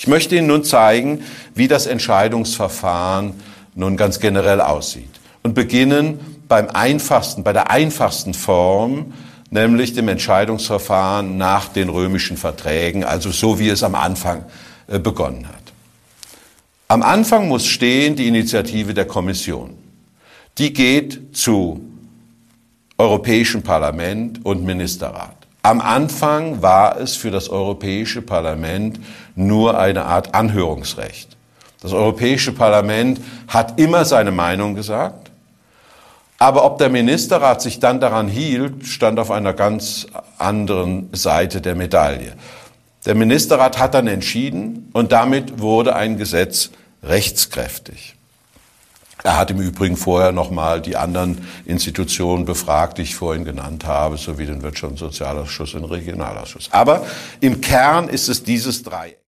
Ich möchte Ihnen nun zeigen, wie das Entscheidungsverfahren nun ganz generell aussieht. Und beginnen bei der einfachsten Form, nämlich dem Entscheidungsverfahren nach den römischen Verträgen, also so wie es am Anfang begonnen hat. Am Anfang muss stehen die Initiative der Kommission. Die geht zu Europäischem Parlament und Ministerrat. Am Anfang war es für das Europäische Parlament nur eine Art Anhörungsrecht. Das Europäische Parlament hat immer seine Meinung gesagt, aber ob der Ministerrat sich dann daran hielt, stand auf einer ganz anderen Seite der Medaille. Der Ministerrat hat dann entschieden und damit wurde ein Gesetz rechtskräftig. Er hat im Übrigen vorher nochmal die anderen Institutionen befragt, die ich vorhin genannt habe, sowie den Wirtschafts- und Sozialausschuss und den Regionalausschuss. Aber im Kern ist es dieses Dreieck.